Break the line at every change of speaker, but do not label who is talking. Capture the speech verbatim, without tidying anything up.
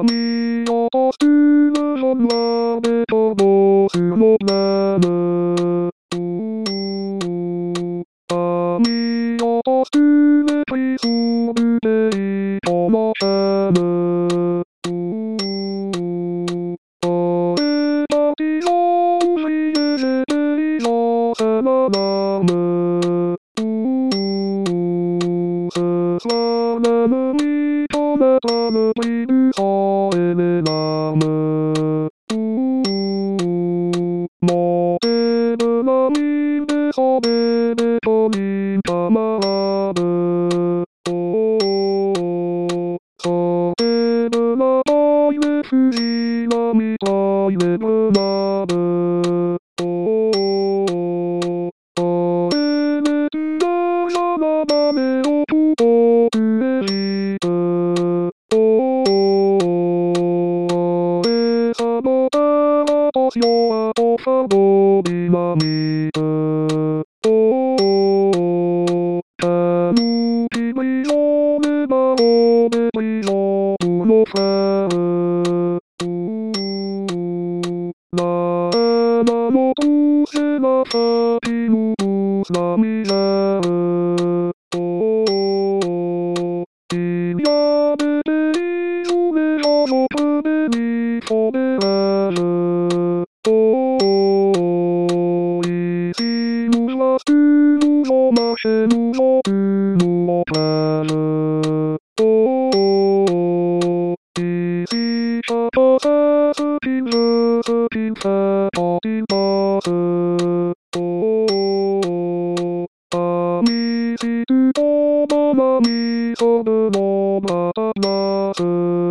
み落とす無損はベトボスのなむ。網落とすねピスブテイトのシャム。俺たちの教えてテイのさまなむ。さなむみとまたむびるさえめなむ。もてぶなみでそべべとにたまぶ。さてぶなたいめすじなみたいめぶなぶ。あえめつなさなばめをとこくえしぶ。あえさぼたわとしよあとさぼびなみぶ。たぬきびよめばおべびようのさう。なあなのとせなさきぬくさみやう。いやべていそめはよくべにそべある。いしぬはすぬよませぬよくぬをたる。いしさとさすきずすきさときばす。あみしつとばまみそぶのまたなす。